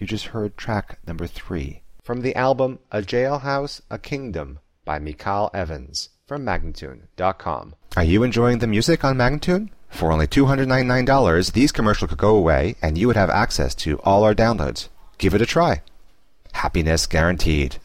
You just heard track number 3 from the album A Jailhouse, A Kingdom by Michael Evans from Magnatune.com. Are you enjoying the music on Magnatune? For only $299, these commercials could go away and you would have access to all our downloads. Give it a try. Happiness guaranteed.